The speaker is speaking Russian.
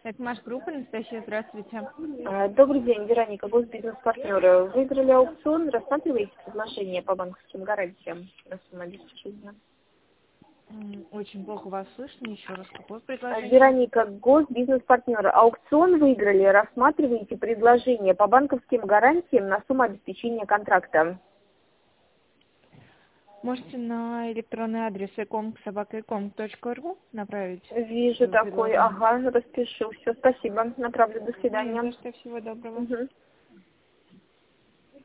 Это Маш Группа, Анастасия, здравствуйте. Добрый день, Вероника, госбизнес-партнеры. Выиграли аукцион, рассматриваете предложение по банковским гарантиям на сумму обеспечения? Очень плохо вас слышно. Еще раз, какое предложение? Вероника, госбизнес-партнеры. Аукцион выиграли, рассматриваете предложение по банковским гарантиям на сумму обеспечения контракта. Можете на электронный адрес ecom@ecom.ru направить Вижу свое такой, предложение. ага, распишу. Все, спасибо, направлю, до Не свидания. за что, всего доброго. Мгм.